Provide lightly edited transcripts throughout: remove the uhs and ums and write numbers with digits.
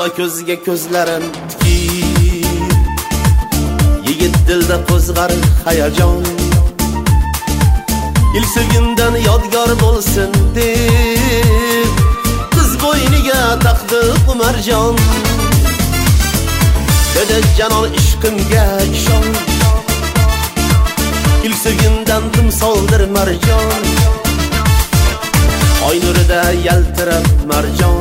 ko'zga ko'zlarim tikib, yigit dilda qo'zg'ar hayajon. İlk sevgimden yodgor bo'lsin deb qiz bo'yniga taqdi umarjon. Dedi canon ishqimga ishon, ilk sevgimden timsoldir marjon. Oy nurida yaltirab marjon,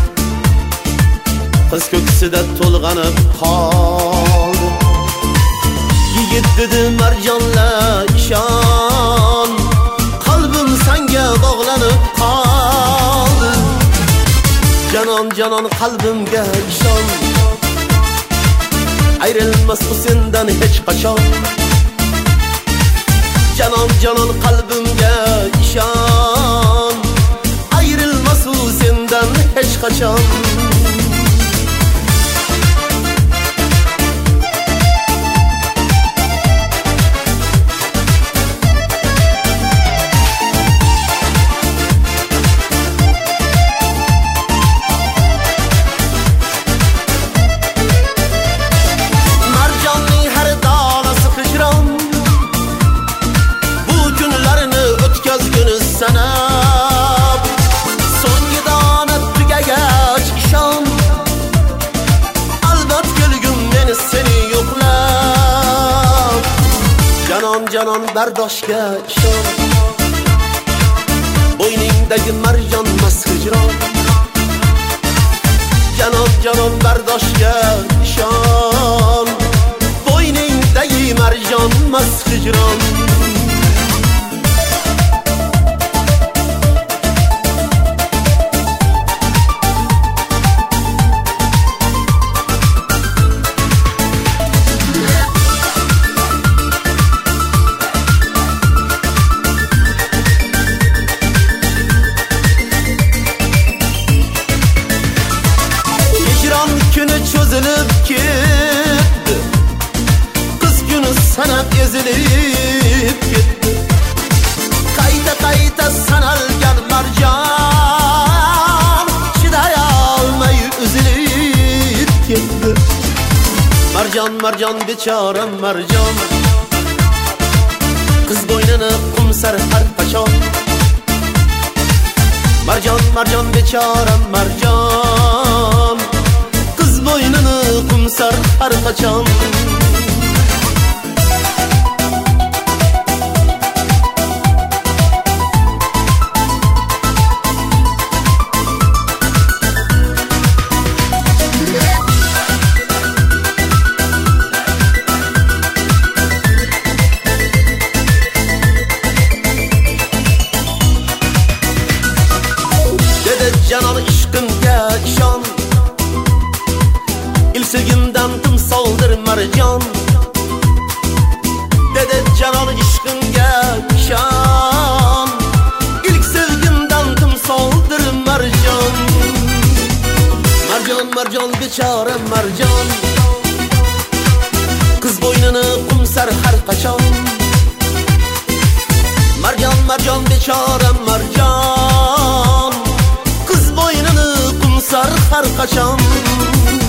qiz ko'ksida to'lg'anib qoldi. Yigit dedi marjonla ishon, qalbim senga bog'lanib qoldi. Canon canon qalbimga ishon, ayrilmas bu sendan hech qachon. Canon canon qalbimga ishon, ayrilmas u sendan hech qachon. Canon bardoshga ishon, bo'yningdagi marjon mas hijron. Canon canon bardoshga ishon, bo'yningdagi marjon mas hijron. Çözülüp gitti, kız günü sanat ezilip gitti. Kayta kayta sanalgan marjon, chidaya olmay üzülüp gitti. Marjon marjon bechoram marjon, qiz bo'ynini qumsar har qachon. Marjon marjon bechoram marjon, bo'ynini qumsar har qachon. Dedi canon ishqimga ishon, sevgimden timsoldir marjon. Dedi canon ishqimga ishon, ilk sevgimden timsoldir marjon. Marjon marjon bechoram marjon, qiz bo'ynini qumsar har qachon. Marjon marjon bechoram marjon, qiz bo'ynini qumsar har qachon.